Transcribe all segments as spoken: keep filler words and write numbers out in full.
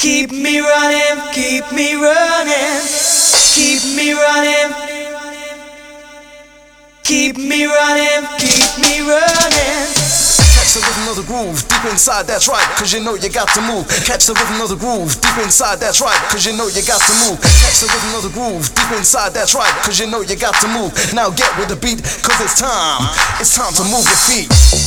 Keep me running, keep me running, keep me running, keep me running, keep me running. Catch the rhythm of the groove, deep inside, that's right, cause you know you got to move. Catch the rhythm of the groove, deep inside, that's right, cause you know you got to move. Catch the rhythm of the groove, deep inside, that's right, cause you know you got to move. Now get with the beat, cause it's time, it's time to move your feet.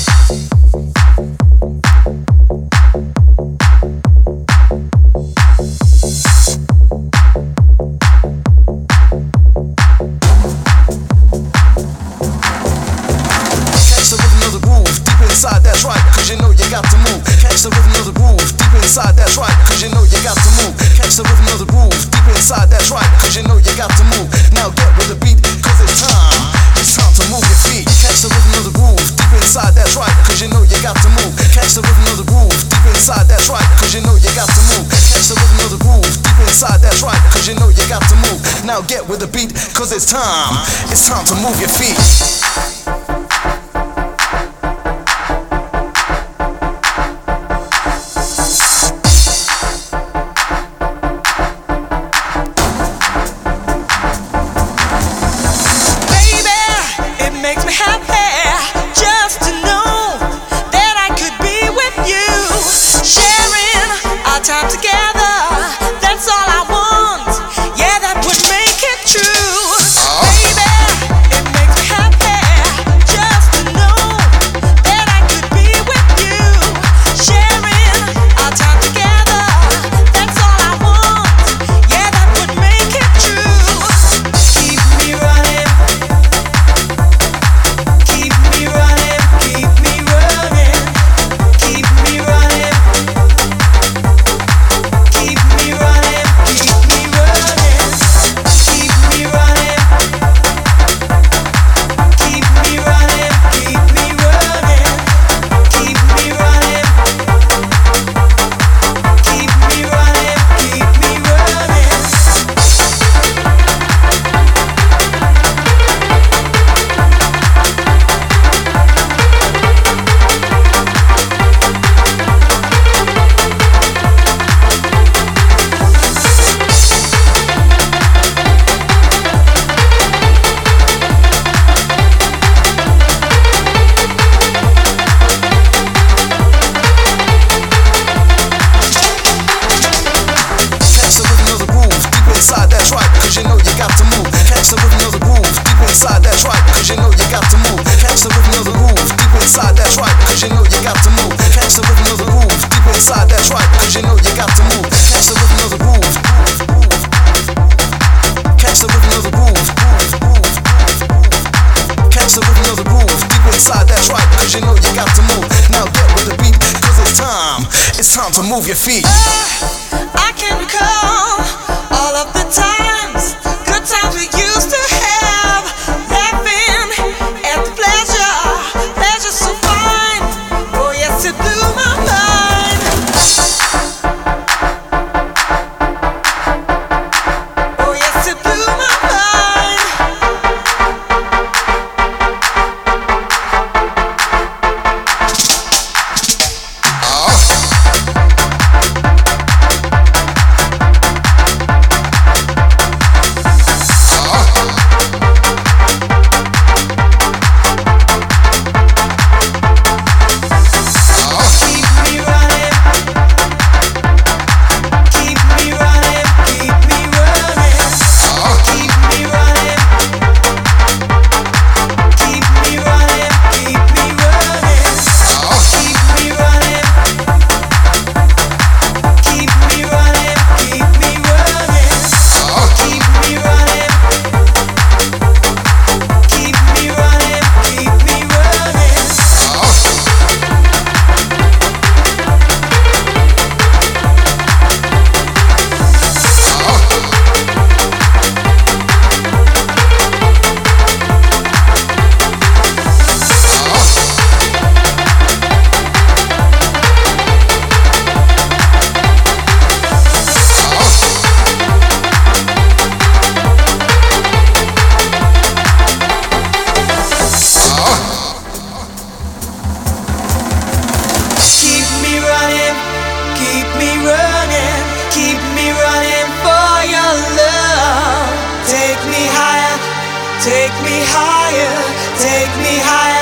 Inside, that's right, cause you know you got to move. Catch the rhythm of the groove, deep inside, that's right, cause you know you got to move. Catch the rhythm of the groove, deep inside, that's right, cause you know you got to move. Now get with the beat, cause it's time, it's time to move your feet. Catch the rhythm of the groove, deep inside, that's right, cause you know you got to move. Catch the rhythm of the groove, deep inside, that's right, cause you know you got to move. Catch the rhythm of the groove, deep inside, that's right, cause you know you got to move. Now get with the beat, cause it's time, it's time to move your feet. Time together, that's all I want. Yeah, that would make it true. Baby, it makes me happy just to know that I could be with you. Sharing our time together, that's all I want. Yeah, that would make it true. Keep me running, keep me running, keep me running, keep me running. Keep me running, keep me running, keep me running, keep me running, keep me running, keep me running, keep me running, keep me running. Inside, that's right, cause you know you got to move. Catch the rhythm of the groove, deep inside, that's right, cause you know you got to move. Catch the rhythm of the groove, deep inside, that's right, cause you know you got to move. Catch the rhythm of the groove, deep inside, that's right, cause you know you got to move. Catch the rhythm of the groove, catch the rhythm of the groove, catch the rhythm of the groove, deep inside, that's right, cause you know you got to move. Now get with the beat, cause it's time, it's time to move your feet. I can recall all of the times, good times we used to have, laughing at the pleasure, pleasure so fine. Oh yes, it blew my mind. Oh yes, it blew my mind. Oh. Take me higher, take me higher.